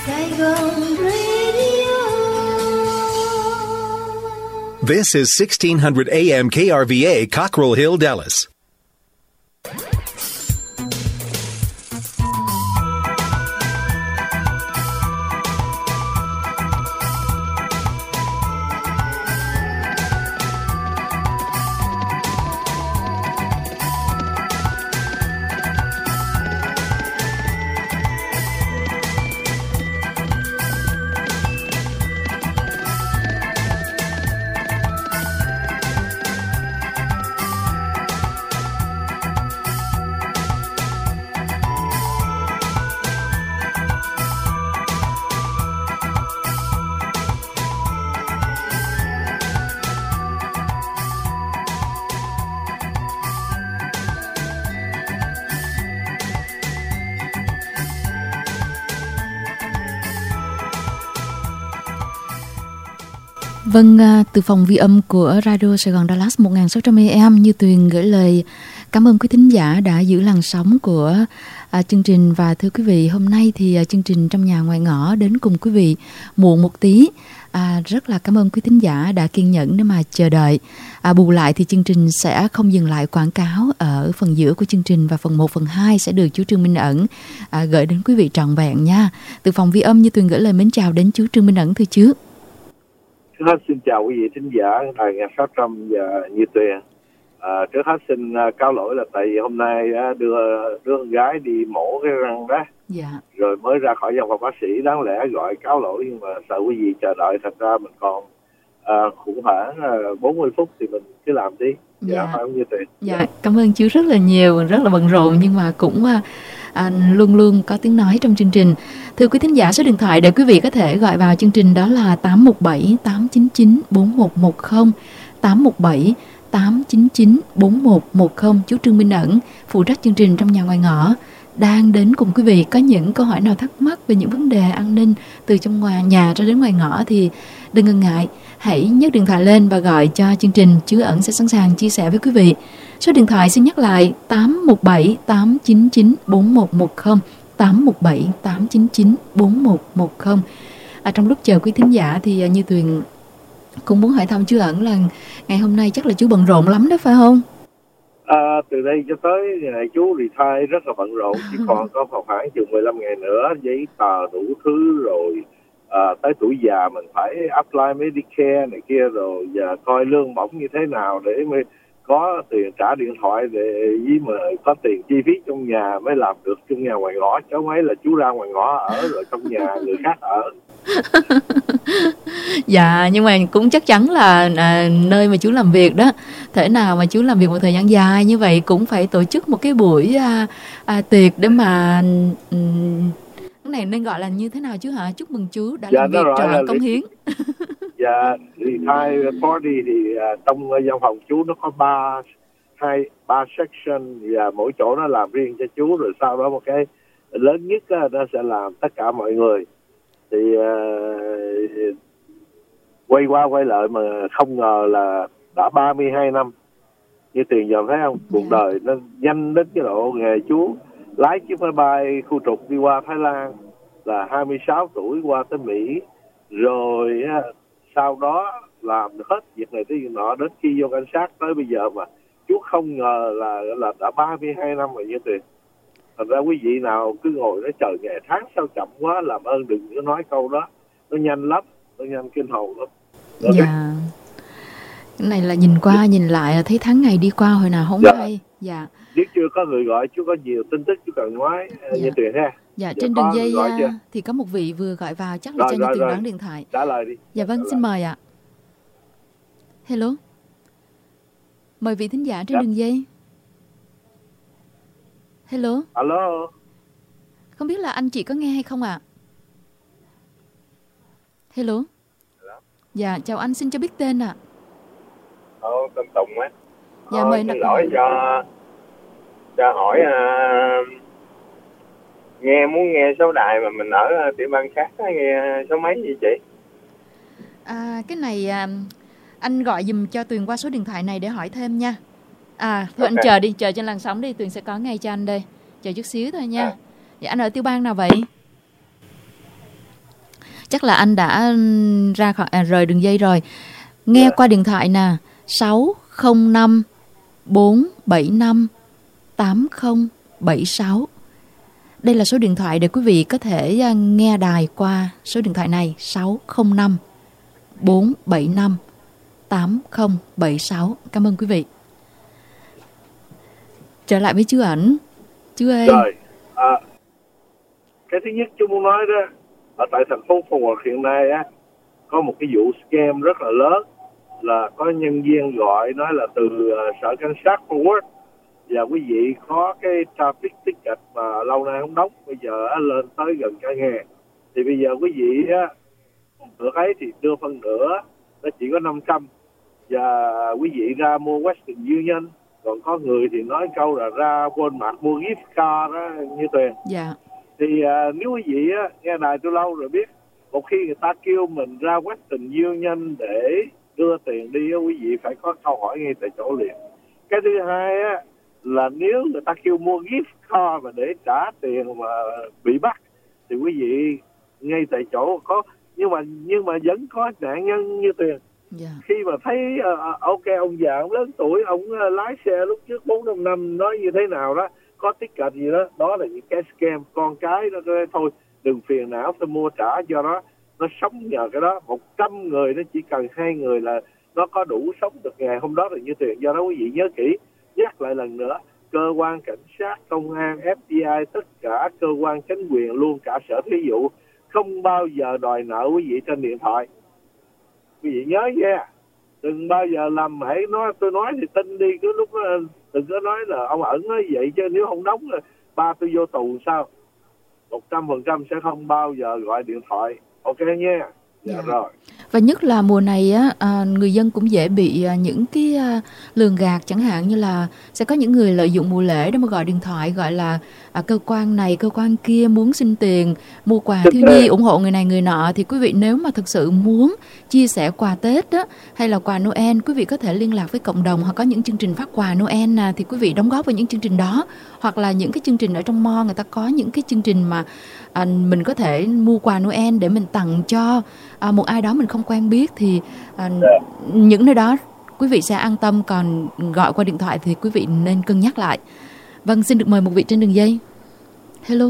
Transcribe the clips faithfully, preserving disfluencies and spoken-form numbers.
Saigon Radio. This is sixteen hundred A M K R V A, Cockrell Hill, Dallas. Vâng, từ phòng ghi âm của Radio Sài Gòn Dallas một nghìn sáu trăm A M, Như Tuyền gửi lời cảm ơn quý thính giả đã giữ làn sóng của à, chương trình. Và thưa quý vị, hôm nay thì à, chương trình Trong Nhà Ngoài Ngõ đến cùng quý vị muộn một tí. À, rất là cảm ơn quý thính giả đã kiên nhẫn để mà chờ đợi. À, bù lại thì chương trình sẽ không dừng lại quảng cáo ở phần giữa của chương trình, và phần một, phần hai sẽ được chú Trương Minh Ẩn à, gửi đến quý vị trọn vẹn nha. Từ phòng ghi âm, Như Tuyền gửi lời mến chào đến chú Trương Minh Ẩn, thưa chú. Trước hết xin chào quý vị thính giả đài nghe sáu trăm và Như Tuyền. À, trước hết xin uh, cáo lỗi là tại vì hôm nay uh, đưa đứa con gái đi mổ cái răng đó, dạ. Rồi mới ra khỏi văn phòng bác sĩ, đáng lẽ gọi cáo lỗi nhưng mà sợ quý vị chờ đợi, thật ra mình còn uh, khủng hoảng uh, bốn mươi phút thì mình cứ làm đi. Dạ, dạ. Phải không Như Tuyền? Dạ, cảm ơn chú rất là nhiều, rất là bận rộn nhưng mà cũng uh, À, luôn luôn có tiếng nói trong chương trình. Thưa quý thính giả, số điện thoại để quý vị có thể gọi vào chương trình đó là tám một bảy tám chín chín bốn một một không, tám một bảy tám chín chín bốn một một không. Chú Trương Minh Ẩn, phụ trách chương trình Trong Nhà Ngoài Ngõ, đang đến cùng quý vị. Có những câu hỏi nào thắc mắc về những vấn đề an ninh từ trong ngoài nhà ra đến ngoài ngõ thì đừng ngần ngại, hãy nhấc điện thoại lên và gọi cho chương trình. Chú Ẩn sẽ sẵn sàng chia sẻ với quý vị. Số điện thoại xin nhắc lại tám một bảy tám chín chín bốn một một không, tám một bảy tám chín chín bốn một một không. À, trong lúc chờ quý thính giả thì Như Tuyền cũng muốn hỏi thăm chú Ẩn là ngày hôm nay chắc là chú bận rộn lắm đó phải không? À, từ đây cho tới ngày chú retire rất là bận rộn, chỉ còn có khoảng chừng mười lăm ngày nữa, giấy tờ đủ thứ rồi. À, tới tuổi già mình phải apply Medicare này kia rồi, và coi lương bổng như thế nào để mới có tiền trả điện thoại, để với mà có tiền chi phí trong nhà mới làm được trong nhà ngoài ngõ, chứ mấy là chú ra ngoài ngõ ở rồi trong nhà người khác ở. Dạ, nhưng mà cũng chắc chắn là à, nơi mà chú làm việc đó, thể nào mà chú làm việc một thời gian dài như vậy cũng phải tổ chức một cái buổi à, à, tiệc để mà um, cái này nên gọi là như thế nào chú hả? Chúc mừng chú đã dạ, làm việc trọn công hiến. Dạ, retire party thì uh, trong uh, văn phòng chú nó có ba hai ba section, và mỗi chỗ nó làm riêng cho chú, rồi sau đó một cái lớn nhất uh, nó sẽ làm tất cả mọi người. Thì uh, quay qua quay lại mà không ngờ là đã ba mươi hai năm. Như Tiền giờ thấy không? Cuộc yeah. đời nó nhanh đến cái độ nghề chú lái chiếc máy bay khu trục đi qua Thái Lan là hai mươi sáu tuổi qua tới Mỹ, rồi sau đó làm hết việc này tới việc nọ, đến khi vô cảnh sát tới bây giờ mà chú không ngờ là là đã ba mươi hai năm rồi Như Tiền. Thành ra quý vị nào cứ ngồi nói trời ngày tháng sao chậm quá, làm ơn đừng có nói câu đó, nó nhanh lắm, nó nhanh kinh hồn lắm. Okay. Dạ. Cái này là nhìn qua nhìn lại là thấy tháng ngày đi qua hồi nào không dạ. hay. Dạ. Biết chưa, có người gọi, chú có nhiều tin tức chú cần nói dạ. Như Tuyền ha. Dạ, trên đường dây thì có một vị vừa gọi vào, chắc là rồi, cho Như Tuyền đoán điện thoại. Trả lời đi. Dạ vâng, xin mời ạ. Hello. Mời vị thính giả trên dạ. đường dây. Hello. Alo. Không biết là anh chị có nghe hay không ạ? À? Hello. Hello. Dạ, chào anh, xin cho biết tên ạ. À. Ờ, tên Tùng á. Dạ, ờ, mời xin lỗi cho cho hỏi uh, nghe muốn nghe số đài mà mình ở tiểu bang khác nghe số mấy vậy chị? À, cái này à, anh gọi giùm cho Tuyền qua số điện thoại này để hỏi thêm nha. À, thôi okay. Anh chờ đi, chờ trên làn sóng đi, Tuyền sẽ có ngay cho anh đây. Chờ chút xíu thôi nha. À. Dạ, anh ở tiểu bang nào vậy? chắc là anh đã ra khỏi à, rời đường dây rồi. Nghe Yeah. qua điện thoại nè, sáu không năm bốn bảy năm tám không bảy sáu. Đây là số điện thoại để quý vị có thể à, nghe đài qua số điện thoại này, sáu không năm bốn bảy năm tám không bảy sáu. Cảm ơn quý vị. Trở lại với chú ẩn. Chú ơi. Rồi, à, cái thứ nhất chú muốn nói đó, ở tại thành phố Phú Quốc hiện nay á, có một cái vụ scam rất là lớn, là có nhân viên gọi nói là từ uh, sở cảnh sát Phú Quốc, và quý vị có cái traffic ticket mà lâu nay không đóng, bây giờ á, lên tới gần cả ngàn, thì bây giờ quý vị á, nửa ấy thì đưa phân nửa, nó chỉ có năm trăm, và quý vị ra mua Western Union, còn có người thì nói câu là ra Walmart mua gift card đó như Tuyền. Dạ. Thì uh, nếu quý vị á, nghe đài tôi lâu rồi biết, một khi người ta kêu mình ra Western Union để đưa tiền đi, quý vị phải có câu hỏi ngay tại chỗ liền. Cái thứ hai á, là nếu người ta kêu mua gift card mà để trả tiền mà bị bắt, thì quý vị ngay tại chỗ có, nhưng mà nhưng mà vẫn có nạn nhân như Tuyền. Yeah. Khi mà thấy uh, ok ông già ông lớn tuổi, ông uh, lái xe lúc trước bốn năm năm nói như thế nào đó, có ticket gì đó, đó là những cái scam. Con cái đó thôi, đừng phiền não phải mua trả, do đó nó sống nhờ cái đó. Một trăm người nó chỉ cần hai người là nó có đủ sống được ngày hôm đó là như tiền. Do đó quý vị nhớ kỹ, nhắc lại lần nữa, cơ quan cảnh sát, công an, ép bê i, tất cả cơ quan chính quyền, luôn cả sở thuế vụ, không bao giờ đòi nợ quý vị trên điện thoại. Quý vị nhớ nha, đừng bao giờ làm hãy nói tôi nói thì tin đi, cứ lúc đó, đừng có nói là ông ẩn nói vậy, chứ nếu không đóng là ba tôi vô tù sao. Một trăm phần trăm sẽ không bao giờ gọi điện thoại. Ok nha. Dạ, Dạ. rồi. Và nhất là mùa này á, à, người dân cũng dễ bị à, những cái à, lường gạt, chẳng hạn như là sẽ có những người lợi dụng mùa lễ để mà gọi điện thoại, gọi là à, cơ quan này cơ quan kia muốn xin tiền mua quà thiếu nhi, ủng hộ người này người nọ. Thì quý vị nếu mà thực sự muốn chia sẻ quà Tết đó, hay là quà Noel, quý vị có thể liên lạc với cộng đồng, hoặc có những chương trình phát quà Noel nè, thì quý vị đóng góp vào những chương trình đó, hoặc là những cái chương trình ở trong mall người ta có những cái chương trình mà à, mình có thể mua quà Noel để mình tặng cho à, một ai đó mình không quen biết, thì à, những nơi đó quý vị sẽ an tâm. Còn gọi qua điện thoại thì quý vị nên cân nhắc lại. Vâng, xin được mời một vị trên đường dây. Hello.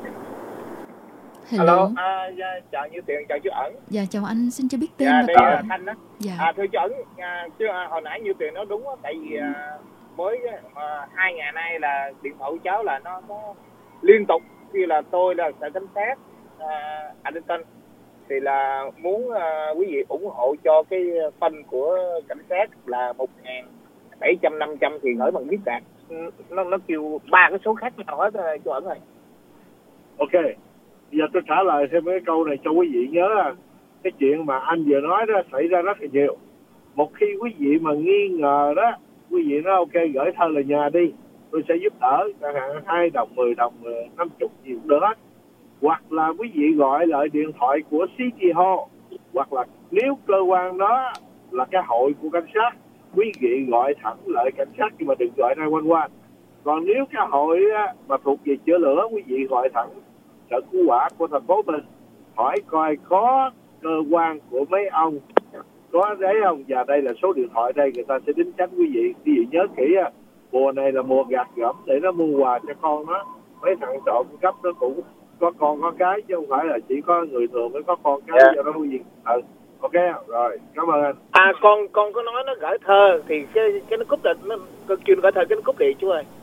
Hello, Hello. À, dạ, chào Như Tiền, chào chú Ẩn. Dạ, chào anh, xin cho biết tên dạ, và đây câu là hỏi. Thanh đó. Dạ. À, thưa chú Ẩn, à, chứ à, hồi nãy Như Tiền nói đúng đó, tại vì à, mới à, hai ngày nay là điện thoại của cháu là nó, nó liên tục, khi là tôi là sở cảnh sát à, Addington, thì là muốn uh, quý vị ủng hộ cho cái phân của cảnh sát là một ngàn bảy trăm năm trăm thì gửi bằng gift card. Nó nó kêu ba cái số khác nhau hết chú Ẩn ơi. Ok. Bây giờ tôi trả lời thêm cái câu này cho quý vị nhớ. Cái chuyện mà anh vừa nói đó xảy ra rất là nhiều. Một khi quý vị mà nghi ngờ đó, quý vị nói ok gửi thơ lời nhà đi, tôi sẽ giúp đỡ, chẳng hạn hai đồng, mười đồng, năm chục gì cũng được hết. Hoặc là quý vị gọi lại điện thoại của City Hall, hoặc là nếu cơ quan đó là cái hội của cảnh sát, quý vị gọi thẳng lại cảnh sát, nhưng mà đừng gọi ra quanh quanh. Còn nếu cái hội á, mà thuộc về chữa lửa, quý vị gọi thẳng sở cứu hỏa của thành phố mình, hỏi coi có cơ quan của mấy ông có đấy không, và đây là số điện thoại đây, người ta sẽ đính tránh quý vị. Quý vị nhớ kỹ á, mùa này là mùa gặt gẫm để nó mua quà cho con nó. Mấy thằng trộm cắp nó cũng có con có cái, chứ không phải là chỉ có người thường mới có con cái. Yeah. Do đó quý vị ừ. Ok rồi, cảm ơn anh. À con con có nói nó gửi thơ thì cái cái nó cúp định, nó kêu nó gửi thơ cái nó cúp điện chú ơi.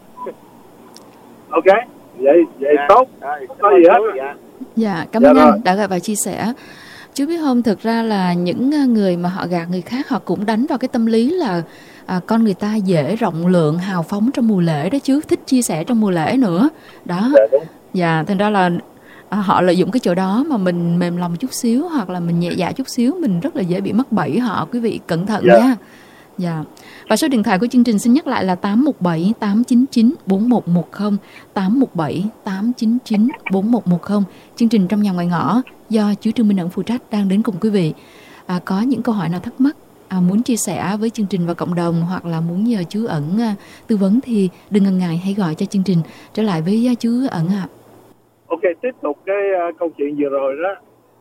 Ok, vậy vậy dạ. tốt. Rồi, không có gì hết. Dạ. Dạ, cảm dạ ơn rồi. anh đã gọi và chia sẻ. Chú biết không, thực ra là những người mà họ gạt người khác, họ cũng đánh vào cái tâm lý là à, con người ta dễ rộng lượng, hào phóng trong mùa lễ đó chứ, thích chia sẻ trong mùa lễ nữa. Đó. Dạ, đúng. Dạ, thành ra là à, họ lợi dụng cái chỗ đó mà mình mềm lòng chút xíu, hoặc là mình nhẹ dạ chút xíu, mình rất là dễ bị mắc bẫy họ. Quý vị cẩn thận dạ. nha. Dạ. Và số điện thoại của chương trình xin nhắc lại là tám một bảy tám chín chín bốn một một không, tám một bảy tám chín chín bốn một một không. Chương trình Trong Nhà Ngoài Ngõ do chú Trương Minh Ẩn phụ trách đang đến cùng quý vị. À, có những câu hỏi nào thắc mắc, à, muốn chia sẻ với chương trình và cộng đồng, hoặc là muốn nhờ chú Ẩn à, tư vấn thì đừng ngần ngại, hãy gọi cho chương trình. Trở lại với chú Ẩn ạ. À. Ok, tiếp tục cái uh, câu chuyện vừa rồi đó,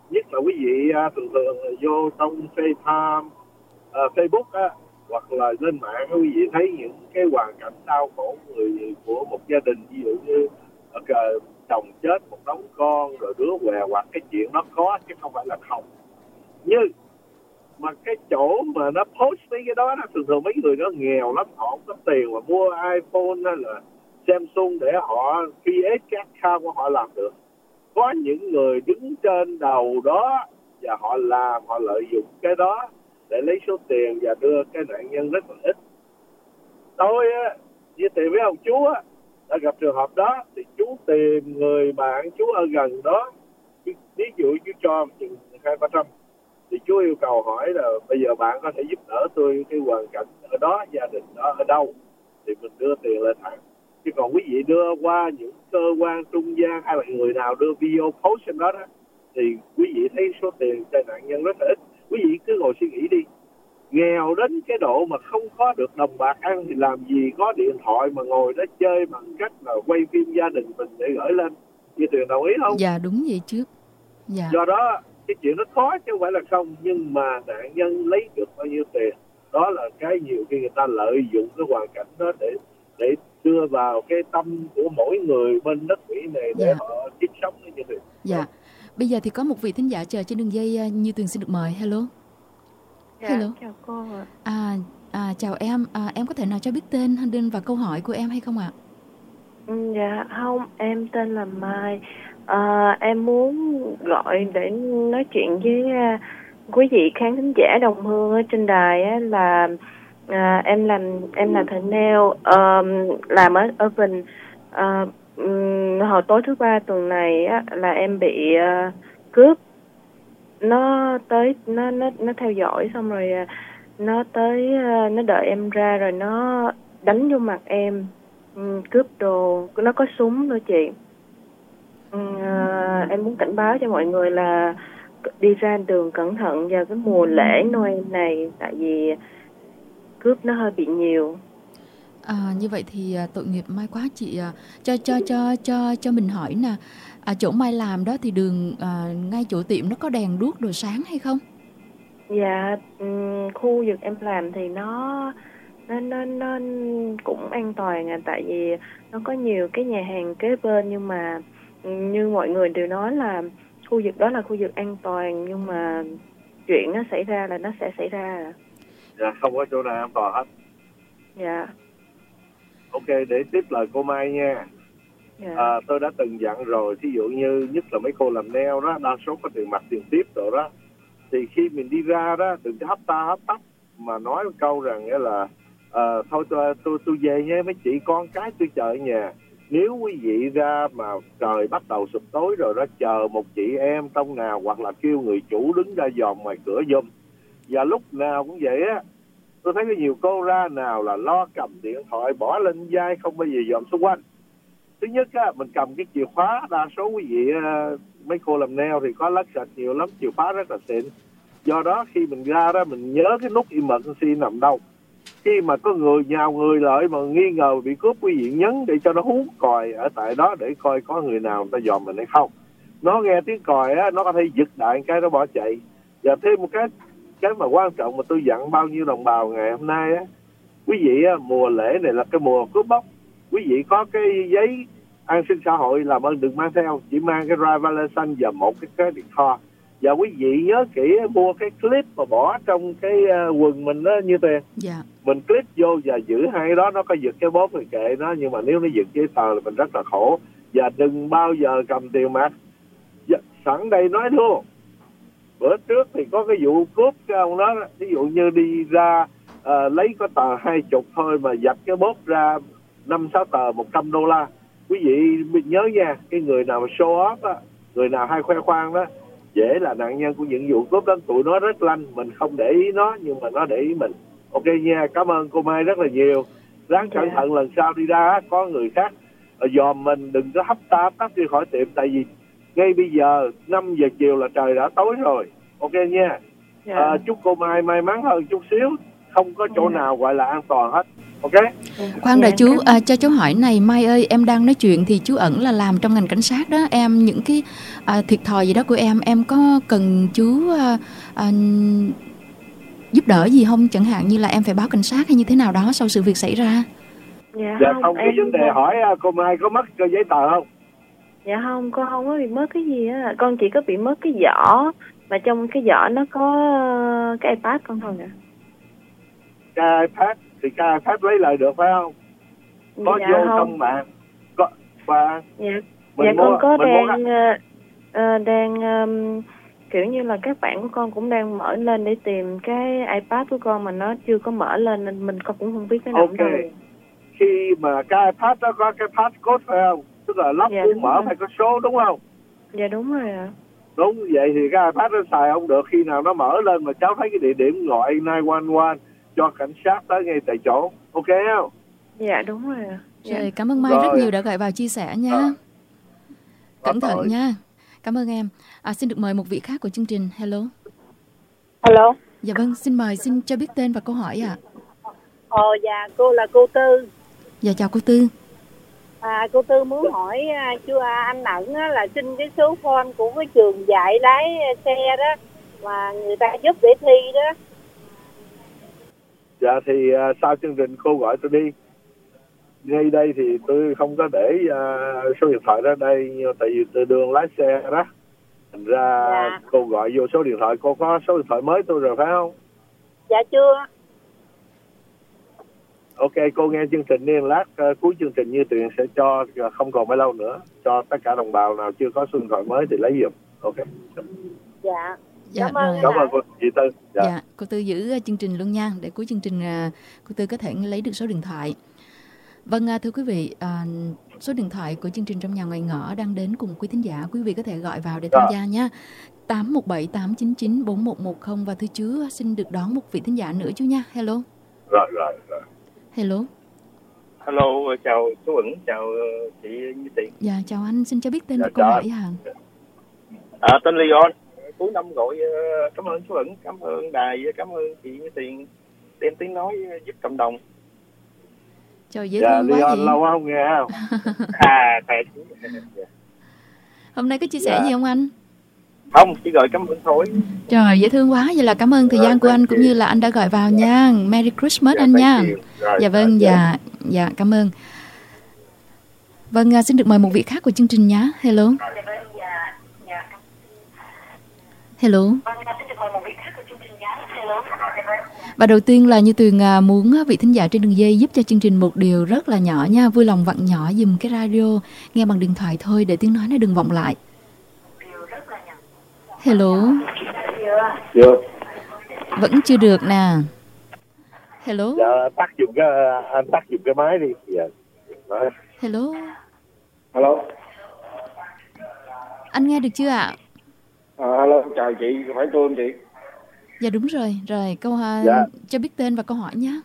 nhất là quý vị à, thường thường vô trong FaceTime, à, Facebook á, hoặc là lên mạng quý vị thấy những cái hoàn cảnh đau khổ người của một gia đình, ví dụ như uh, chồng chết một đống con rồi đứa què hoặc cái chuyện đó có chứ không phải là không. Nhưng mà cái chỗ mà nó post mấy cái đó, nó thường thường mấy người đó nghèo lắm, họ không có tiền mà mua iPhone hay là Samsung để họ create các account của họ làm được. Có những người đứng trên đầu đó và họ làm, họ lợi dụng cái đó để lấy số tiền và đưa cái nạn nhân rất là ít. Tôi á, như tìm với ông chú á, đã gặp trường hợp đó thì chú tìm người bạn chú ở gần đó, ví dụ chú cho chừng hai ba trăm thì chú yêu cầu hỏi là bây giờ bạn có thể giúp đỡ tôi cái hoàn cảnh ở đó, gia đình đó ở đâu thì mình đưa tiền lên thẳng. Chứ còn quý vị đưa qua những cơ quan trung gian hay là người nào đưa video post trên đó đó thì quý vị thấy số tiền cho nạn nhân rất là ít. Quý vị cứ ngồi suy nghĩ đi, nghèo đến cái độ mà không có được đồng bạc ăn thì làm gì có điện thoại mà ngồi đó chơi bằng cách là quay phim gia đình mình để gửi lên. Chị Tuyền đồng ý không? Dạ đúng vậy trước. Dạ. Do đó cái chuyện nó khó chứ không phải là không, nhưng mà nạn nhân lấy được bao nhiêu tiền, đó là cái nhiều khi người ta lợi dụng cái hoàn cảnh đó để để đưa vào cái tâm của mỗi người bên đất Mỹ này để dạ. họ kiếm sống như thế. Dạ. Bây giờ thì có một vị thính giả chờ trên đường dây, Như Tuyền xin được mời. Hello. Dạ, Hello. chào cô ạ. À, à chào em, à, em có thể nào cho biết tên tên và câu hỏi của em hay không ạ? Ừ, dạ không, em tên là Mai. À, em muốn gọi để nói chuyện với uh, quý vị khán thính giả đồng hương ở trên đài á, là uh, em làm em là thợ nail, uh, làm ở ở Bình. Uh, um, hồi tối thứ ba tuần này á, là em bị uh, cướp. Nó tới nó nó nó theo dõi xong rồi uh, nó tới uh, nó đợi em ra rồi nó đánh vô mặt em, um, cướp đồ, nó có súng nữa chị. À, em muốn cảnh báo cho mọi người là đi ra đường cẩn thận vào cái mùa lễ Noel này, tại vì cướp nó hơi bị nhiều. À, như vậy thì tội nghiệp Mai quá chị. À, cho cho cho cho cho mình hỏi nè, à, chỗ Mai làm đó thì đường à, ngay chỗ tiệm nó có đèn đuốc đồ sáng hay không? Dạ, um, khu vực em làm thì nó nó nó nó cũng an toàn à, tại vì nó có nhiều cái nhà hàng kế bên, nhưng mà như mọi người đều nói là khu vực đó là khu vực an toàn, nhưng mà chuyện nó xảy ra là nó sẽ xảy ra. Dạ, không có chỗ nào an toàn hết. Dạ. Ok, để tiếp lời cô Mai nha. Dạ. À, tôi đã từng dặn rồi, thí dụ như nhất là mấy cô làm nail đó, đa số có tiền mặt tiền tiếp rồi đó, thì khi mình đi ra đó đừng có hấp ta hấp tấp mà nói một câu rằng là à, thôi tôi, tôi tôi về nha mấy chị, con cái tôi chờ ở nhà. Nếu quý vị ra mà trời bắt đầu sụp tối rồi đó, chờ một chị em trong nào hoặc là kêu người chủ đứng ra dòm ngoài cửa giùm. Và lúc nào cũng vậy á, tôi thấy có nhiều cô ra nào là lo cầm điện thoại bỏ lên vai, không bao giờ dòm xung quanh. Thứ nhất á, mình cầm cái chìa khóa, đa số quý vị mấy cô làm nail thì có lắc sạch nhiều lắm, chìa khóa rất là xịn. Do đó khi mình ra đó mình nhớ cái nút emergency nằm đâu. Khi mà có người nhào người lại mà nghi ngờ bị cướp, quý vị nhấn để cho nó hú còi ở tại đó để coi có người nào người ta dòm mình hay không. Nó nghe tiếng còi á, nó có thể giật đại cái nó bỏ chạy. Và thêm một cái cái mà quan trọng mà tôi dặn bao nhiêu đồng bào ngày hôm nay á, quý vị á, mùa lễ này là cái mùa cướp bóc. Quý vị có cái giấy an sinh xã hội làm ơn đừng mang theo, chỉ mang cái driver license và một cái credit card. Và quý vị nhớ kỹ mua cái clip mà bỏ trong cái uh, quần mình đó như Tuyền. Dạ. Mình clip vô và giữ hai cái đó, nó có giật cái bóp thì kệ nó, nhưng mà nếu nó giật giấy tờ thì mình rất là khổ. Và đừng bao giờ cầm tiền mặt. Dạ, sẵn đây nói luôn, bữa trước thì có cái vụ cướp cái ông đó, ví dụ như đi ra uh, lấy có tờ hai chục thôi mà giật cái bóp ra năm sáu tờ một trăm đô la. Quý vị nhớ nha, cái người nào mà show off á, người nào hay khoe khoang đó, dễ là nạn nhân của những vụ cướp đó. Tụi nó rất lanh, mình không để ý nó nhưng mà nó để ý mình. Ok nha, cảm ơn cô Mai rất là nhiều. Ráng cẩn thận lần sau đi ra có người khác dòm mình, đừng có hấp ta tắt đi khỏi tiệm, tại vì ngay bây giờ năm giờ chiều là trời đã tối rồi. Ok nha. Dạ. À, chúc cô Mai may mắn hơn chút xíu, không có chỗ dạ. nào gọi là an toàn hết. Ok. Khoan đã Dạ, chú, cảm- à, cho chú hỏi này, Mai ơi, em đang nói chuyện thì chú Ẩn là làm trong ngành cảnh sát đó, em những cái à, thiệt thòi gì đó của em, em có cần chú à, à, giúp đỡ gì không? Chẳng hạn như là em phải báo cảnh sát hay như thế nào đó sau sự việc xảy ra. Dạ, Dạ không, không, cái em vấn đề hỏi à, cô Mai có mất cái giấy tờ không? Dạ không, con không có bị mất cái gì á, con chỉ có bị mất cái giỏ, mà trong cái giỏ nó có ờ, cái iPad con thôi ạ. Cái iPad thì cái iPad lấy lại được phải không? Có Dạ vô không. trong mạng có và Dạ, mình dạ mua- con có mình mua đang ờ, ờ, đang ờm, kiểu như là các bạn của con cũng đang mở lên để tìm cái iPad của con mà nó chưa có mở lên nên mình con cũng không biết cái nào Ok. đâu. Khi mà cái iPad đó có cái passcode phải không? Tức là lắp Dạ, muốn đúng mở rồi. phải có số đúng không? Dạ đúng rồi ạ. Đúng vậy thì cái iPad nó xài không được, khi nào nó mở lên mà cháu thấy cái địa điểm gọi chín một một cho cảnh sát tới ngay tại chỗ. Ok không? Dạ đúng rồi ạ. Dạ. Rồi, cảm ơn Mai Rồi. rất nhiều đã gọi vào chia sẻ nha. Rồi. Cẩn thận Rồi. nha. Cảm ơn em. À, xin được mời một vị khác của chương trình. Hello. Alo. Dạ vâng, xin mời, xin cho biết tên và câu hỏi ạ. Ờ dạ cô là cô Tư. Dạ chào cô Tư. À, cô Tư muốn hỏi à, chú à, anh Ẩn á, là xin cái số phone của cái trường dạy lái xe đó mà người ta giúp để thi đó. Dạ thì uh, sau chương trình cô gọi tôi đi. Ngay đây thì tôi không có để uh, số điện thoại đó đây, nhưng tại vì tôi đường lái xe đó. Thành ra Dạ. cô gọi vô số điện thoại, cô có số điện thoại mới tôi rồi phải không? Dạ chưa. Ok, cô nghe chương trình đi, lát uh, cuối chương trình Như Tuyền sẽ cho, uh, không còn bao lâu nữa, cho tất cả đồng bào nào chưa có số điện thoại mới thì lấy giùm. Ok. Dạ. Dạ Cảm ơn rồi. anh Cảm ơn Ẩn. cô chị Tư. Dạ. Dạ, cô Tư giữ uh, chương trình luôn nha, để cuối chương trình uh, cô Tư có thể lấy được số điện thoại. Vâng, uh, thưa quý vị, uh, số điện thoại của chương trình Trong Nhà Ngoài Ngõ đang đến cùng quý thính giả. Quý vị có thể gọi vào để tham gia nha. tám một bảy tám chín chín bốn một một không. Và thưa chú, xin được đón một vị thính giả nữa chú nha. Hello. Rồi, rồi, rồi. Hello. Hello, chào chú Ẩn, chào chị Như Tiền. Dạ, chào anh, xin cho biết tên Dạ, và câu chào hỏi anh. hả? À, tên Leon. Cuối năm gọi uh, cảm ơn chú Ẩn, cảm ơn đài, cảm ơn chị Như Tiền đem tiếng nói uh, giúp cộng đồng. Trời dễ Dạ, thương quá Leon vậy. lâu quá không nghe không? À, khỏe chú. Hôm nay có chia sẻ Dạ. gì không anh? Không, chỉ gọi cảm ơn thôi. Trời dễ thương quá, vậy là cảm ơn thời Rồi, gian của anh thank cũng you. như là anh đã gọi vào nha. Merry Christmas Dạ, anh thank nha. you. Rồi, Dạ vâng, rồi, dạ, dạ cảm ơn. Vâng, à, xin được mời một vị khác của chương trình nhé. Hello. Hello. Và đầu tiên là Như Tuyền à, muốn vị thính giả trên đường dây giúp cho chương trình một điều rất là nhỏ nha. Vui lòng vặn nhỏ dùm cái radio, nghe bằng điện thoại thôi để tiếng nói nó đừng vọng lại. Hello. Chưa. Vẫn chưa được nè. Hello. Dạ, tắt dùng cái, anh tắt dùng cái máy đi. Dạ. Rồi. Hello. Alo. Anh nghe được chưa ạ? À, alo, chào chị, phải tôi không chị? Dạ đúng rồi. Rồi, câu hỏi Dạ. cho biết tên và câu hỏi nhé.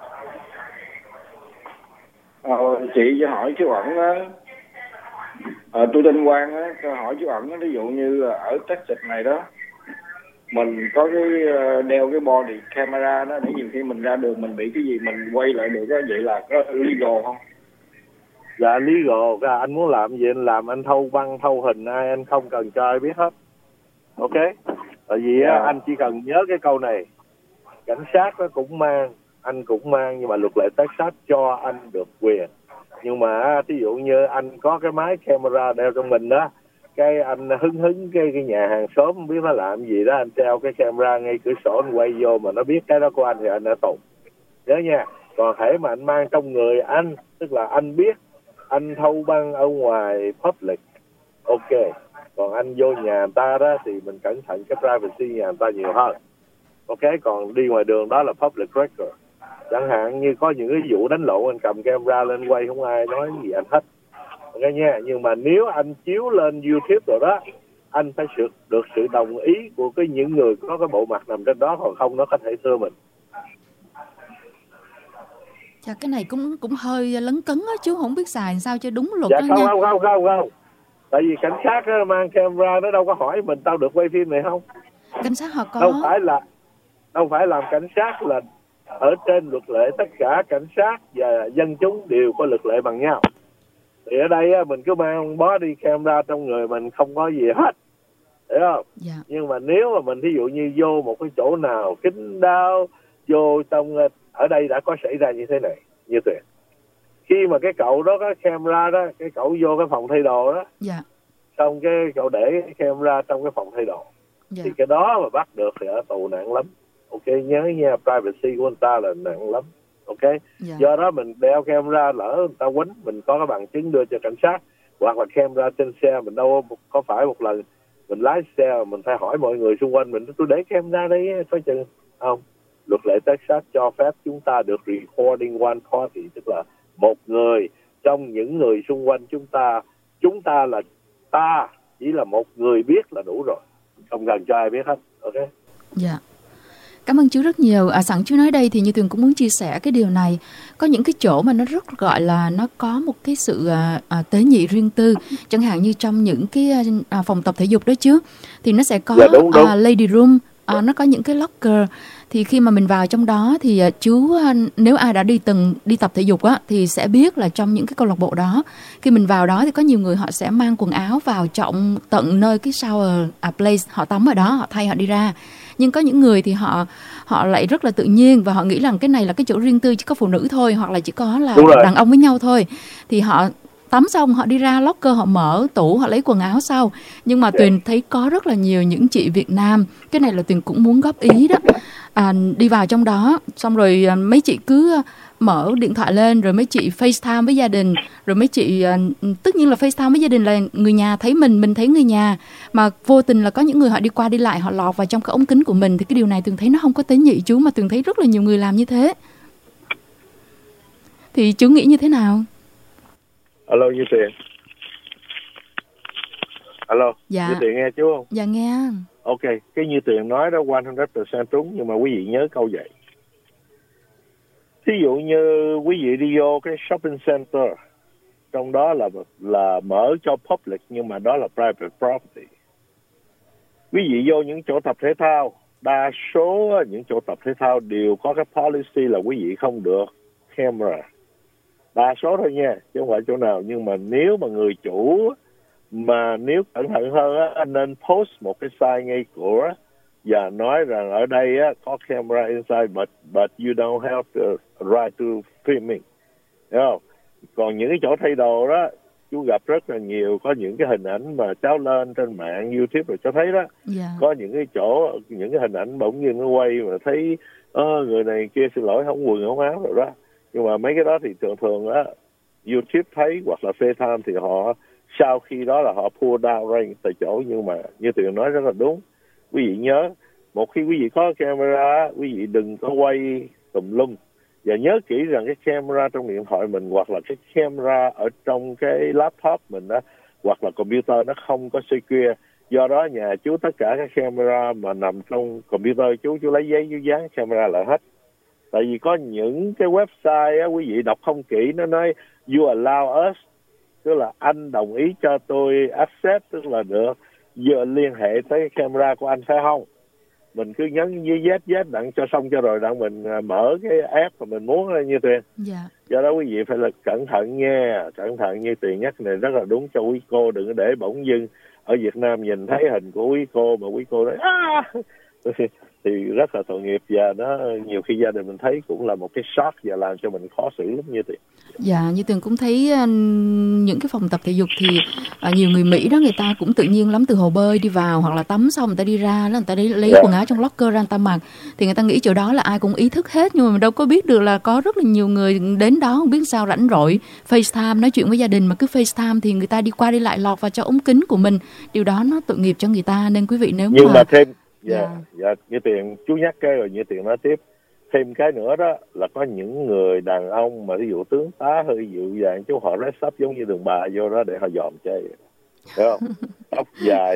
À, chị cho hỏi chú Ẩn á, à, tôi tên Quang á, cho hỏi chú Ẩn á, ví dụ như là ở Texas này đó, mình có cái uh, đeo cái body camera đó để nhiều khi mình ra đường mình bị cái gì mình quay lại được đó, vậy là có legal không? Dạ, legal. Dạ, anh muốn làm gì anh làm, anh thâu băng, thâu hình ai, anh không cần cho ai biết hết. Ok. Tại vì á, Dạ. anh chỉ cần nhớ cái câu này. Cảnh sát nó cũng mang, anh cũng mang, nhưng mà luật lệ Texas cho anh được quyền. Nhưng mà thí dụ như anh có cái máy camera đeo trong mình đó, cái anh hứng hứng cái, cái nhà hàng xóm không biết nó làm gì đó, anh treo cái camera ngay cửa sổ anh quay vô mà nó biết cái đó của anh thì anh đã tù. Nhớ nha. Còn thể mà anh mang trong người anh, tức là anh biết anh thâu băng ở ngoài public, ok. Còn anh vô nhà người ta đó thì mình cẩn thận cái privacy nhà người ta nhiều hơn. Ok, còn đi ngoài đường đó là public record. Chẳng hạn như có những cái vụ đánh lộn, anh cầm camera lên quay không ai nói gì anh hết. Ok nha, nhưng mà nếu anh chiếu lên YouTube rồi đó, anh phải sự, được sự đồng ý của cái những người có cái bộ mặt nằm trên đó, còn không nó có thể thưa mình. Dạ cái này cũng cũng hơi lấn cấn á, chú không biết xài sao cho đúng luật Dạ đó không, nha. không, không, không, không. Tại vì cảnh sát á, mang camera nó đâu có hỏi mình, tao được quay phim này không? Cảnh sát họ có. Đâu phải là, đâu phải làm cảnh sát là ở trên luật lệ tất cả cảnh sát và dân chúng đều có luật lệ bằng nhau. Thì ở đây á, mình cứ mang body camera trong người mình không có gì hết, hiểu không? Yeah. Nhưng mà nếu mà mình thí dụ như vô một cái chỗ nào kín đáo, vô trong, ở đây đã có xảy ra như thế này, như Tuyền. Khi mà cái cậu đó có camera đó, cái cậu vô cái phòng thay đồ đó, Yeah. xong cái cậu để cái camera trong cái phòng thay đồ, Yeah. thì cái đó mà bắt được thì ở tù nặng lắm. Ok, nhớ nha, privacy của người ta là nặng lắm. Ok, Yeah. do đó mình đeo camera, lỡ người ta quýnh, mình có cái bằng chứng đưa cho cảnh sát, hoặc là camera trên xe, mình đâu có phải một lần mình lái xe mình phải hỏi mọi người xung quanh mình, tôi để camera đây có chừng không. Luật lệ Texas cho phép chúng ta được recording one party, tức là một người trong những người xung quanh chúng ta, chúng ta là ta chỉ là một người biết là đủ rồi, không cần cho ai biết hết. Ok. Dạ. Yeah. Cảm ơn chú rất nhiều. À, sẵn chú nói đây thì Như Tuyền cũng muốn chia sẻ cái điều này. Có những cái chỗ mà nó rất gọi là nó có một cái sự à, à, tế nhị riêng tư. Chẳng hạn như trong những cái à, phòng tập thể dục đó chứ, thì nó sẽ có dạ, đúng, đúng. À, lady room, à, nó có những cái locker. Thì khi mà mình vào trong đó thì à, chú à, nếu ai đã đi từng đi tập thể dục á thì sẽ biết là trong những cái câu lạc bộ đó, khi mình vào đó thì có nhiều người họ sẽ mang quần áo vào trọng tận nơi cái shower à, place, họ tắm ở đó, họ thay họ đi ra. Nhưng có những người thì họ họ lại rất là tự nhiên và họ nghĩ rằng cái này là cái chỗ riêng tư chỉ có phụ nữ thôi, hoặc là chỉ có là đàn ông với nhau thôi. Thì họ tắm xong họ đi ra locker, họ mở tủ, họ lấy quần áo sau. Nhưng mà Tuyền thấy có rất là nhiều những chị Việt Nam, cái này là Tuyền cũng muốn góp ý đó, à, đi vào trong đó xong rồi mấy chị cứ mở điện thoại lên, rồi mấy chị FaceTime với gia đình, rồi mấy chị uh, tất nhiên là FaceTime với gia đình là người nhà thấy mình, mình thấy người nhà, mà vô tình là có những người họ đi qua đi lại, họ lọt vào trong cái ống kính của mình. Thì cái điều này Tuyền thấy nó không có tế nhị chú, mà Tuyền thấy rất là nhiều người làm như thế. Thì chú nghĩ như thế nào? Alo Như Tuyền. Alo. Dạ. Như Tuyền nghe chú không? Dạ nghe. Ok, cái Như Tuyền nói đó một trăm phần trăm đúng, nhưng mà quý vị nhớ câu vậy. Thí dụ như quý vị đi vô cái shopping center, trong đó là là mở cho public nhưng mà đó là private property. Quý vị vô những chỗ tập thể thao, đa số những chỗ tập thể thao đều có cái policy là quý vị không được camera. Đa số thôi nha, chứ không phải chỗ nào. Nhưng mà nếu mà người chủ mà nếu cẩn thận hơn á, nên post một cái sign ngay cửa và nói rằng ở đây á, có camera inside, but but you don't have the right to filming, hiểu không? Còn những cái chỗ thay đồ đó, chú gặp rất là nhiều, có những cái hình ảnh mà cháu lên trên mạng YouTube rồi cháu thấy đó, yeah. Có những cái chỗ, những cái hình ảnh bỗng nhiên nó quay mà thấy ơ người này kia xin lỗi không quần không áo rồi đó. Nhưng mà mấy cái đó thì thường thường á YouTube thấy hoặc là FaceTime thì họ sau khi đó là họ pull down range tại chỗ. Nhưng mà như Tuyền nói rất là đúng, quý vị nhớ, một khi quý vị có camera, quý vị đừng có quay tùm lum. Và nhớ kỹ rằng cái camera trong điện thoại mình hoặc là cái camera ở trong cái laptop mình đó, hoặc là computer nó không có secure. Do đó nhà chú tất cả các camera mà nằm trong computer chú, chú lấy giấy chú dán camera lại hết. Tại vì có những cái website á, quý vị đọc không kỹ, nó nói you allow us, tức là anh đồng ý cho tôi access, tức là được giờ liên hệ tới camera của anh phải không? Mình cứ nhấn với Z Z đặng cho xong cho rồi đặng mình mở cái app mà mình muốn như Tuyền. Dạ. Do đó quý vị phải là cẩn thận nha, cẩn thận như Tuyền nhắc này rất là đúng cho quý cô, đừng có để bỗng dưng ở Việt Nam nhìn thấy hình của quý cô mà quý cô nói à! thì rất là tội nghiệp, và nó nhiều khi gia đình mình thấy cũng là một cái shock và làm cho mình khó xử lắm như Tuyền. Dạ, như Tuyền cũng thấy uh, những cái phòng tập thể dục thì uh, nhiều người Mỹ đó, người ta cũng tự nhiên lắm, từ hồ bơi đi vào hoặc là tắm xong người ta đi ra đó, người ta đi lấy yeah. quần áo trong locker ra người ta mặc, thì người ta nghĩ chỗ đó là ai cũng ý thức hết, nhưng mà mình đâu có biết được là có rất là nhiều người đến đó không biết sao rảnh rỗi FaceTime nói chuyện với gia đình, mà cứ FaceTime thì người ta đi qua đi lại lọt vào cho ống kính của mình, điều đó nó tội nghiệp cho người ta. Nên quý vị nếu nhưng mà, mà thêm dạ yeah. dạ như Tuyền chú nhắc cái rồi như Tuyền nói tiếp thêm cái nữa đó là có những người đàn ông mà ví dụ tướng tá hơi dịu dàng, chú họ rest up giống như đường bà vô đó để họ dòm chơi, hiểu không? Tóc dài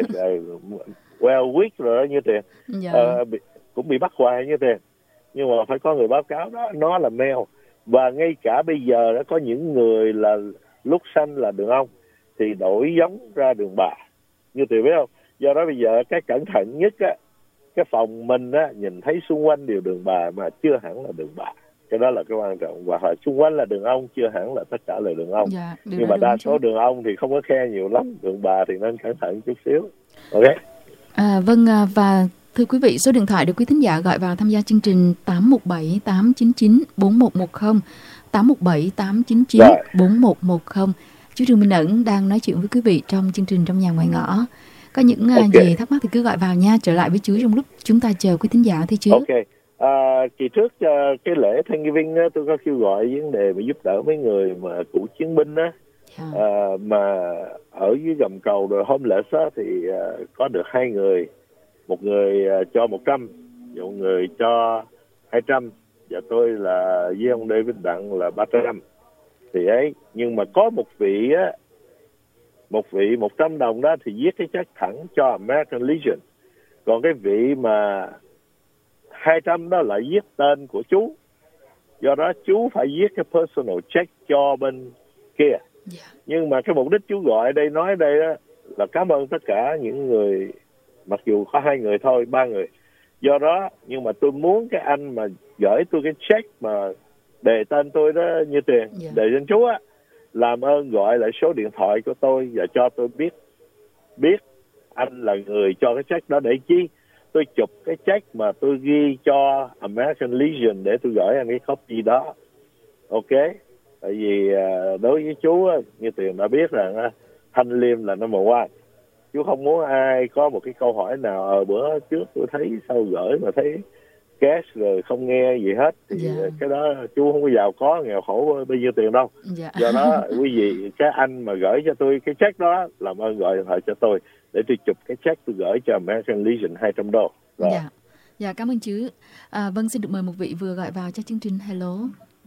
well weak rồi đó như Tuyền, yeah. ờ, bị, cũng bị bắt hoài như Tuyền, nhưng mà phải có người báo cáo đó nó là male. Và ngay cả bây giờ đó có những người là lúc sanh là đường ông thì đổi giống ra đường bà như Tuyền biết không? Do đó bây giờ cái cẩn thận nhất á cái phòng mình á nhìn thấy xung quanh đều đường bà mà chưa hẳn là đường bà. Cái đó là cái quan trọng. Và hồi xung quanh là đường ông, chưa hẳn là tất cả là đường ông. Dạ, nhưng mà đa số chú. Đường ông thì không có khe nhiều lắm, đường bà thì nên cẩn thận chút xíu. Ok. À, vâng, và thưa quý vị, số điện thoại được quý thính giả gọi vào tham gia chương trình tám một bảy tám chín chín bốn một một không, tám một bảy tám chín chín bốn một một không. Chú Trương Minh Ẩn đang nói chuyện với quý vị trong chương trình Trong Nhà Ngoài Ngõ. Có những okay. gì thắc mắc thì cứ gọi vào nha. Trở lại với chú trong lúc chúng ta chờ quý thính giả thưa chú. Ok. À, kỳ trước uh, cái lễ Thanksgiving á, tôi có kêu gọi vấn đề mà giúp đỡ mấy người mà cựu chiến binh á, yeah. uh, mà ở dưới gầm cầu rồi homeless á, thì uh, có được hai người, một người uh, cho một trăm, một người cho hai trăm, và tôi là với ông David Đặng là ba trăm. Thì ấy, nhưng mà có một vị á, một vị một trăm đồng đó thì viết cái check thẳng cho American Legion, còn cái vị mà hai trăm đó lại viết tên của chú, do đó chú phải viết cái personal check cho bên kia. Yeah. Nhưng mà cái mục đích chú gọi đây nói đây đó là cảm ơn tất cả những người, mặc dù có hai người thôi, ba người, do đó nhưng mà tôi muốn cái anh mà gửi tôi cái check mà đề tên tôi đó như tiền, yeah. đề tên chú á, làm ơn gọi lại số điện thoại của tôi và cho tôi biết biết anh là người cho cái check đó, để chi tôi chụp cái check mà tôi ghi cho American Legion để tôi gửi anh cái copy đó. Ok. Tại vì uh, đối với chú á, như Tuyền đã biết rằng uh, thanh liêm là number one. Chú không muốn ai có một cái câu hỏi nào ở uh, bữa trước tôi thấy sau gửi mà thấy cash rồi không nghe gì hết thì yeah. cái đó chú không có giàu có nghèo khổ bao nhiêu tiền đâu. Yeah. Do đó quý vị, cái anh mà gửi cho tôi cái check đó làm ơn gọi điện thoại cho tôi để tôi chụp cái check tôi gửi cho American Legion hai trăm đô. Rồi. Dạ. Dạ, cảm ơn chú. À, vâng, xin được mời một vị vừa gọi vào cho chương trình. Hello.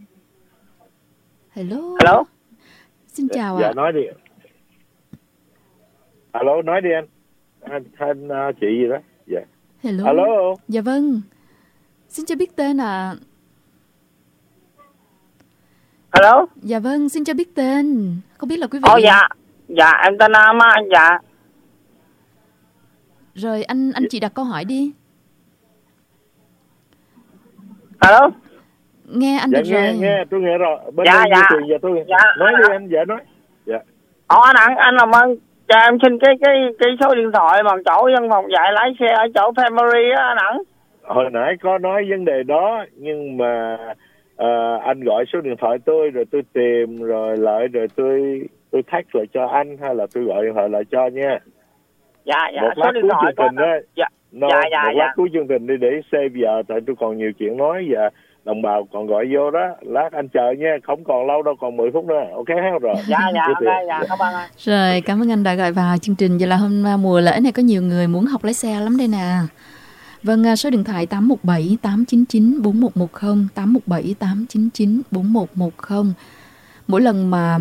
Hello. Hello. Xin chào ạ. Dạ, nói đi. Alo, nói đi anh. Anh, anh uh, chị gì đó. Dạ. Hello. Alo. Dạ vâng. Xin cho biết tên ạ. À. Hello. Dạ vâng, xin cho biết tên. Không biết là quý vị. Ồ dạ. Dạ, em tên Nam anh dạ. Rồi anh anh chị đặt câu hỏi đi. Hello. Nghe anh dạ, được nghe, rồi. Nghe, tôi nghe rồi. Bên dạ, dạ. Dạ, tôi... dạ. Nói đi anh, dạ nói. Dạ. Ồ anh Ẩn, anh làm ơn cho em xin cái cái cái số điện thoại bằng chỗ văn phòng dạy lái xe ở chỗ Family á anh Ẩn. Hồi nãy có nói vấn đề đó, nhưng mà uh, anh gọi số điện thoại tôi rồi tôi tìm rồi lại rồi tôi tôi text lại cho anh, hay là tôi gọi điện thoại lại cho nha. Dạ dạ. Một lát cuối chương trình đó. Dạ. No, dạ dạ một dạ. lát cuối chương trình đi để save giờ, tại tôi còn nhiều chuyện nói và đồng bào còn gọi vô đó. Lát anh chờ nha, không còn lâu đâu, còn mười phút nữa. Ok hết rồi. Dạ dạ ok dạ, cảm ơn anh. Rồi, cảm ơn anh đã gọi vào chương trình. Vậy là hôm mùa lễ này có nhiều người muốn học lái xe lắm đây nè. Vâng, số điện thoại tám một bảy tám chín chín bốn một một không, tám một bảy tám chín chín bốn một một không. Mỗi lần mà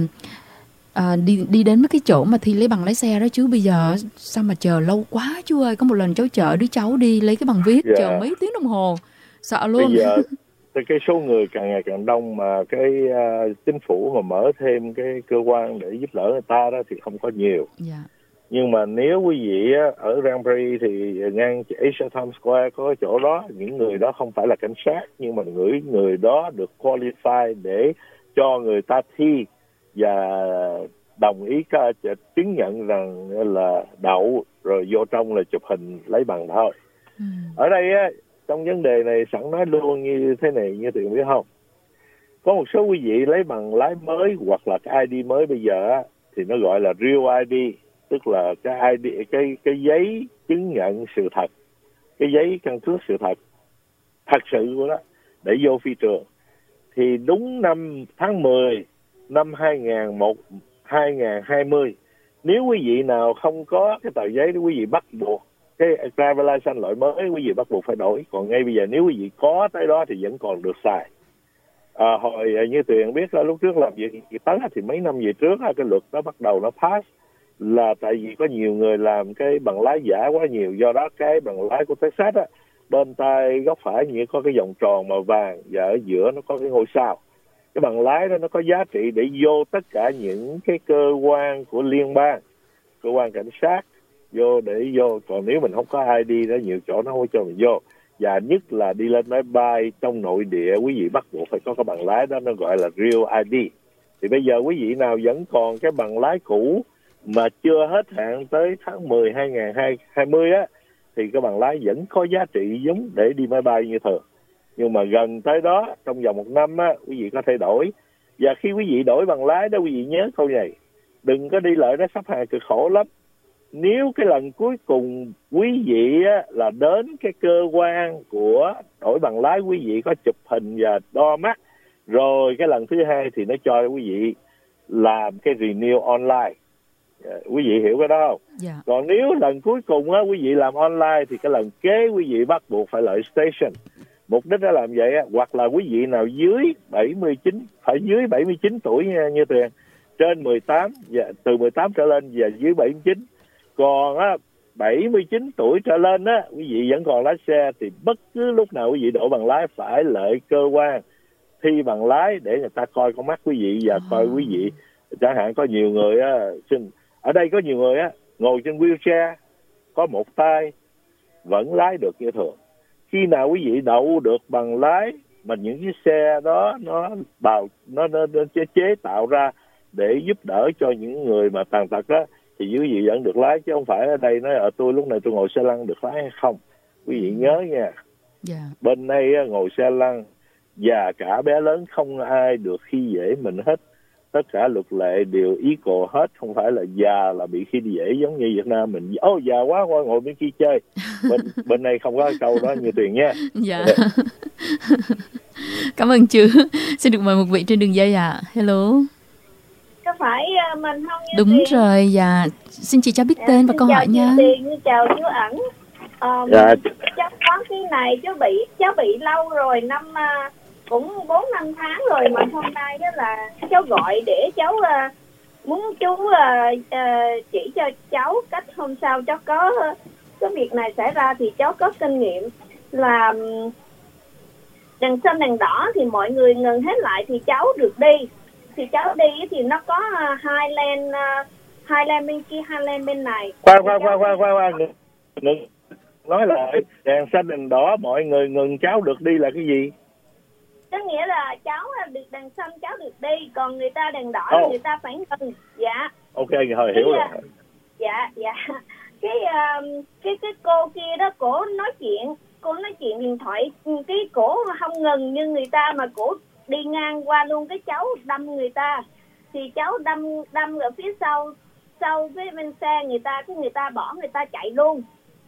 à, đi đi đến mấy cái chỗ mà thi lấy bằng lái xe đó chú, bây giờ sao mà chờ lâu quá chú ơi. Có một lần cháu chở đứa cháu đi lấy cái bằng viết, yeah. chờ mấy tiếng đồng hồ, sợ luôn. Bây giờ cái số người càng ngày càng đông, mà cái uh, chính phủ mà mở thêm cái cơ quan để giúp đỡ người ta đó thì không có nhiều. Yeah. Nhưng mà nếu quý vị á, ở Grand Prix thì ngang Asia Times Square có cái chỗ đó, những người đó không phải là cảnh sát, nhưng mà người người đó được qualify để cho người ta thi và đồng ý cả, chứng nhận rằng là đậu rồi vô trong là chụp hình lấy bằng thôi. Mm. Ở đây á, trong vấn đề này sẵn nói luôn như thế này, như tụi biết không, có một số quý vị lấy bằng lái mới hoặc là cái i đê mới bây giờ á, thì nó gọi là real i đê, tức là cái i đê, cái cái giấy chứng nhận sự thật, cái giấy căn cước sự thật thật sự của đó để vô phi trường. Thì đúng năm tháng mười năm hai không hai không, nếu quý vị nào không có cái tờ giấy đó, quý vị bắt buộc cái driver license loại mới, quý vị bắt buộc phải đổi. Còn ngay bây giờ nếu quý vị có tới đó thì vẫn còn được xài. À, hồi như Tuyền biết là lúc trước làm việc gì tới thì mấy năm về trước cái luật đó bắt đầu nó pass, là tại vì có nhiều người làm cái bằng lái giả quá nhiều. Do đó cái bằng lái của Texas á, bên tay góc phải như có cái vòng tròn màu vàng và ở giữa nó có cái ngôi sao. Cái bằng lái đó nó có giá trị để vô tất cả những cái cơ quan của liên bang, cơ quan cảnh sát, vô để vô. Còn nếu mình không có i đê đó, nhiều chỗ nó không cho mình vô. Và nhất là đi lên máy bay trong nội địa, quý vị bắt buộc phải có cái bằng lái đó, nó gọi là Real i đê. Thì bây giờ quý vị nào vẫn còn cái bằng lái cũ mà chưa hết hạn tới tháng mười hai nghìn không trăm hai mươi á, thì cái bằng lái vẫn có giá trị giống để đi máy bay như thường. Nhưng mà gần tới đó, trong vòng một năm á, quý vị có thể đổi. Và khi quý vị đổi bằng lái đó, quý vị nhớ câu này, đừng có đi lợi đó sắp hàng cực khổ lắm. Nếu cái lần cuối cùng quý vị á, là đến cái cơ quan của đổi bằng lái, quý vị có chụp hình và đo mắt, rồi cái lần thứ hai thì nó cho quý vị làm cái renew online. Quý vị hiểu cái đó không? Dạ. Còn nếu lần cuối cùng á, quý vị làm online thì cái lần kế quý vị bắt buộc phải lợi station. Mục đích đã làm vậy á, hoặc là quý vị nào dưới bảy mươi chín, phải dưới bảy mươi chín tuổi nha, như Tuyền, trên mười tám, và từ mười tám trở lên và dưới bảy mươi chín. Còn á, bảy mươi chín tuổi trở lên á, quý vị vẫn còn lái xe thì bất cứ lúc nào quý vị đổi bằng lái phải lợi cơ quan thi bằng lái để người ta coi con mắt quý vị và coi quý vị. Chẳng hạn có nhiều người á, xin ở đây có nhiều người á ngồi trên wheelchair, có một tay vẫn lái được như thường. Khi nào quý vị đậu được bằng lái mà những chiếc xe đó nó bào nó, nó, nó chế, chế tạo ra để giúp đỡ cho những người mà tàn tật á, thì quý vị vẫn được lái, chứ không phải ở đây nói ở tôi lúc này tôi ngồi xe lăn được lái hay không. Quý vị nhớ nha. Yeah. Bên đây á, ngồi xe lăn già cả bé lớn không ai được khi dễ mình hết. Tất cả luật lệ đều equal hết, không phải là già là bị khi dễ giống như Việt Nam mình. Ô oh, già quá qua ngồi bên kia chơi. Bên bên đây không có câu đó như Tuyền nha. Dạ. Cảm ơn chú. Xin được mời một vị trên đường dây ạ. À. Hello. Có phải mình không? Như đúng Tuyền. Rồi, dạ. Xin chị cho biết tên và câu hỏi nha. Tiền, chào chú ẩn. Um, dạ. Cháu có cái này cháu bị cháu bị lâu rồi, năm uh, cũng bốn năm tháng rồi, mà hôm nay đó là cháu gọi để cháu uh, muốn chú uh, uh, chỉ cho cháu cách hôm sau cháu có uh, cái việc này xảy ra thì cháu có kinh nghiệm là um, đèn xanh đèn đỏ thì mọi người ngừng hết lại thì cháu được đi. Thì cháu đi thì nó có uh, hai lane uh, hai lane bên kia, hai lane bên này. Khoan khoan khoan khoan khoan ngừng ngừng nói lại, đèn xanh đèn đỏ mọi người ngừng cháu được đi là cái gì? Có nghĩa là cháu được đèn xanh cháu được đi, còn người ta đèn đỏ oh. thì người ta phải ngừng. Dạ. Ok, rồi hiểu rồi. Dạ dạ. Cái uh, cái cái cô kia đó, cổ nói chuyện, cô nói chuyện điện thoại, cái cổ không ngừng như người ta mà cổ đi ngang qua luôn cái cháu đâm người ta. Thì cháu đâm đâm ở phía sau sau cái bên xe người ta, cái người ta bỏ người ta chạy luôn.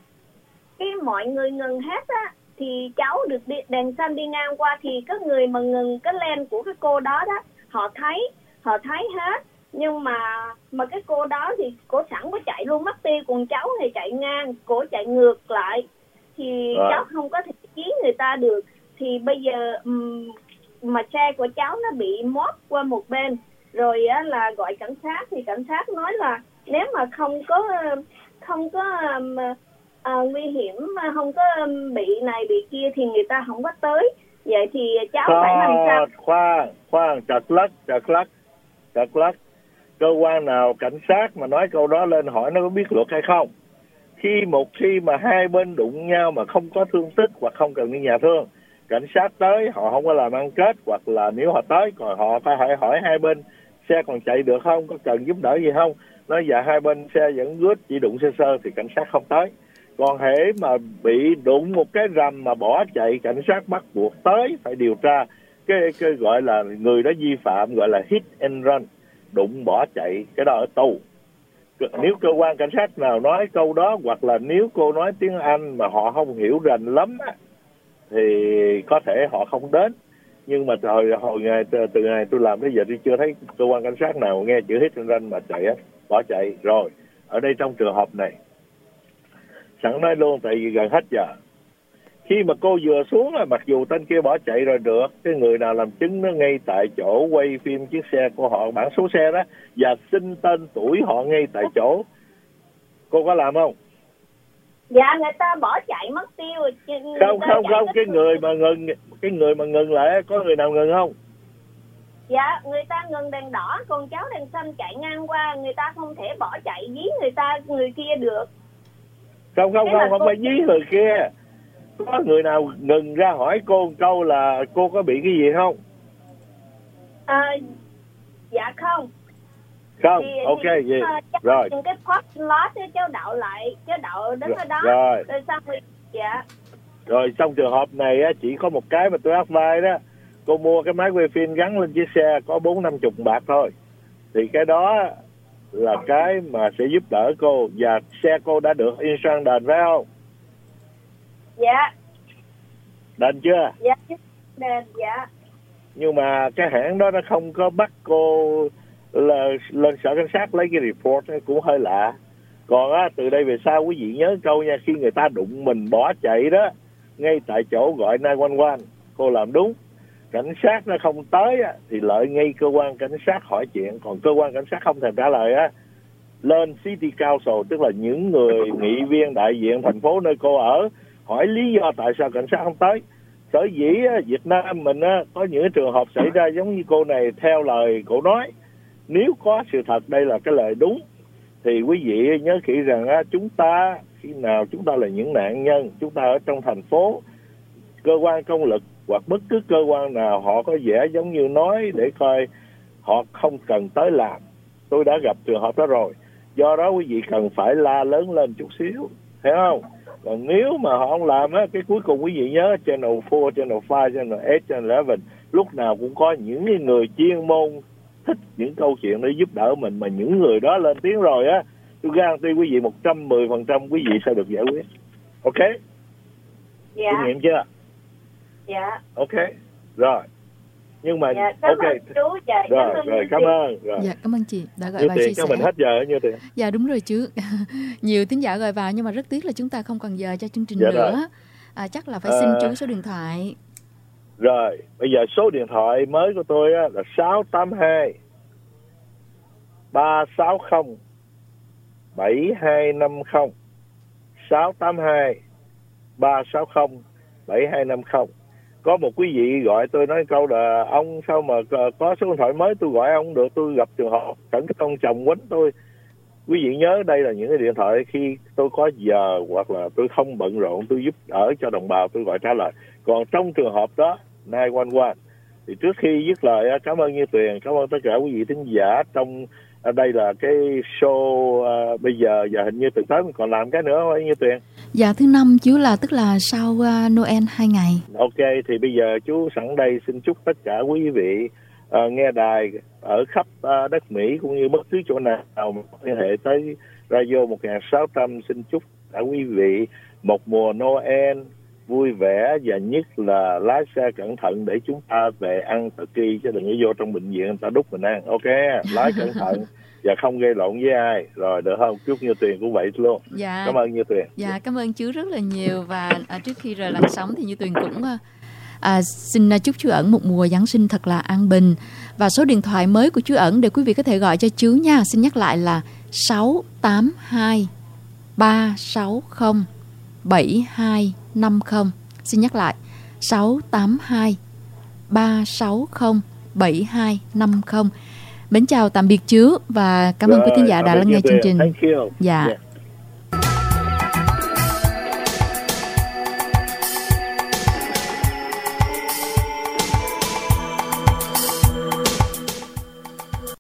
Cái mọi người ngừng hết á, thì cháu được đi, đèn xanh đi ngang qua thì có người mà ngừng cái lane của cái cô đó đó, họ thấy họ thấy hết, nhưng mà mà cái cô đó thì cô sẵn có chạy luôn mất tiêu, còn cháu thì chạy ngang, cô chạy ngược lại thì à. cháu không có thể chiến người ta được. Thì bây giờ um, mà xe của cháu nó bị móp qua một bên rồi á, là gọi cảnh sát thì cảnh sát nói là nếu mà không có không có um, À, nguy hiểm, không có bị này bị kia thì người ta không có tới. Vậy thì cháu khoan, phải làm sao? Khoan, khoan, chật lắc, chật lắc, chật lắc. Cơ quan nào cảnh sát mà nói câu đó lên hỏi nó có biết luật hay không? Khi một khi mà hai bên đụng nhau mà không có thương tích hoặc không cần đi nhà thương, cảnh sát tới họ không có làm ăn kết, hoặc là nếu họ tới còn họ phải hỏi, hỏi hai bên xe còn chạy được không, có cần giúp đỡ gì không. Nói dạ hai bên xe vẫn good, chỉ đụng sơ sơ thì cảnh sát không tới. Còn hễ mà bị đụng một cái rầm mà bỏ chạy, cảnh sát bắt buộc tới phải điều tra. Cái, cái gọi là người đó vi phạm gọi là hit and run, đụng bỏ chạy, cái đó ở tù. Nếu cơ quan cảnh sát nào nói câu đó, hoặc là nếu cô nói tiếng Anh mà họ không hiểu rành lắm á, thì có thể họ không đến. Nhưng mà hồi, hồi ngày từ, từ ngày tôi làm tới giờ tôi chưa thấy cơ quan cảnh sát nào nghe chữ hit and run mà chạy á, bỏ chạy. Rồi ở đây trong trường hợp này sẵn nói luôn, tại vì gần hết giờ. Khi mà cô vừa xuống là mặc dù tên kia bỏ chạy rồi được, cái người nào làm chứng nó ngay tại chỗ quay phim chiếc xe của họ, bản số xe đó, và xin tên tuổi họ ngay tại chỗ. Cô có làm không? Dạ, người ta bỏ chạy mất tiêu. Không, không, không, cái người mà ngừng, cái người mà ngừng lại, có người nào ngừng không? Dạ, người ta ngừng đèn đỏ, còn cháu đèn xanh chạy ngang qua, người ta không thể bỏ chạy dí người ta, người kia được. Không không Thế không, là không cô- phải dí người kia. Có người nào ngừng ra hỏi cô một câu là cô có bị cái gì không? À, dạ không. Không, Thì- ok thì, vậy. uh, cháu Rồi. những cái parking lot ấy, cháu đậu lại, cháu đậu đến ở đó. Rồi. Rồi xong rồi, dạ. Rồi trong trường hợp này á, chỉ có một cái mà tôi advise đó, cô mua cái máy quay phim gắn lên chiếc xe có bốn năm chục bạc thôi, thì cái đó là cái mà sẽ giúp đỡ cô. Và xe cô đã được insurance đền phải không? Dạ, Đền chưa? dạ, đền, dạ. Nhưng mà cái hãng đó nó không có bắt cô là lên sở cảnh sát lấy cái report ấy, cũng hơi lạ. Còn á, từ đây về sau quý vị nhớ câu nha, khi người ta đụng mình bỏ chạy đó, ngay tại chỗ gọi chín một một, cô làm đúng. Cảnh sát nó không tới á, thì lợi ngay cơ quan cảnh sát hỏi chuyện. Còn cơ quan cảnh sát không thèm trả lời á, lên City Council, tức là những người nghị viên đại diện thành phố nơi cô ở, hỏi lý do tại sao cảnh sát không tới. Sở dĩ á, Việt Nam mình á, có những trường hợp xảy ra giống như cô này theo lời cô nói. Nếu có sự thật đây là cái lời đúng, thì quý vị nhớ kỹ rằng á, chúng ta khi nào chúng ta là những nạn nhân, chúng ta ở trong thành phố, cơ quan công lực hoặc bất cứ cơ quan nào họ có vẻ giống như nói để coi họ không cần tới làm. Tôi đã gặp trường hợp đó rồi. Do đó quý vị cần phải la lớn lên chút xíu, thấy không? Còn nếu mà họ không làm á, cái cuối cùng quý vị nhớ Channel bốn, Channel năm, Channel tám, Channel mười lúc nào cũng có những người chuyên môn thích những câu chuyện để giúp đỡ mình, mà những người đó lên tiếng rồi á, tôi guarantee quý vị một trăm mười phần trăm quý vị sẽ được giải quyết. Ok? Dạ. Kinh nghiệm chưa? Dạ. Ok. Rồi. Nhưng mà Dạ, cảm ok. ơn chú. Dạ, Rồi, cảm ơn rồi, chú cảm chị. ơn. Rồi. Dạ, cảm ơn chị đã gọi Nhiêu vào chia tiền sẻ. cho mình hết giờ nhiêu tiền? Dạ đúng rồi chứ. Nhiều thính giả gọi vào nhưng mà rất tiếc là chúng ta không còn giờ cho chương trình Dạ nữa. rồi. À, chắc là phải À, xin chú số điện thoại. Rồi, bây giờ số điện thoại mới của tôi á, là sáu tám hai ba sáu không bảy hai năm không. sáu tám hai ba sáu không bảy hai năm không. Có một quý vị gọi tôi nói câu là ông sao mà có số điện thoại mới tôi gọi ông được, tôi gặp trường hợp khẩn cấp ông chồng quýnh tôi. Quý vị nhớ đây là những cái điện thoại khi tôi có giờ hoặc là tôi không bận rộn, tôi giúp đỡ cho đồng bào tôi gọi trả lời. Còn trong trường hợp đó chín một một thì trước khi dứt lời cảm ơn Như Tuyền, cảm ơn tất cả quý vị thính giả trong đây là cái show uh, bây giờ giờ hình như từ tới mình còn làm cái nữa thôi Như Tuyền. Dạ thứ năm chú, là tức là sau uh, Noel hai ngày. Ok, thì bây giờ chú sẵn đây xin chúc tất cả quý vị uh, nghe đài ở khắp uh, đất Mỹ cũng như bất cứ chỗ nào liên hệ tới Radio một nghìn sáu trăm, xin chúc cả quý vị một mùa Noel vui vẻ và nhất là lái xe cẩn thận để chúng ta về ăn turkey chứ đừng có vô trong bệnh viện người ta đút mình ăn. Ok, lái cẩn thận và không gây lộn với ai. Rồi được không? Chúc Như Tuyền cũng vậy luôn. Dạ. Cảm ơn Như Tuyền. Dạ cảm ơn chú rất là nhiều. Và à, trước khi rời làn sóng thì Như Tuyền cũng à, xin chúc chú Ẩn một mùa Giáng sinh thật là an bình. Và số điện thoại mới của chú Ẩn để quý vị có thể gọi cho chú nha. Xin nhắc lại là sáu tám hai ba sáu không bảy hai năm không. Xin nhắc lại sáu tám hai ba sáu không bảy hai năm không. Mến chào tạm biệt chú và cảm ơn quý thính giả đã lắng nghe chương trình. Thank you. Dạ. Yeah.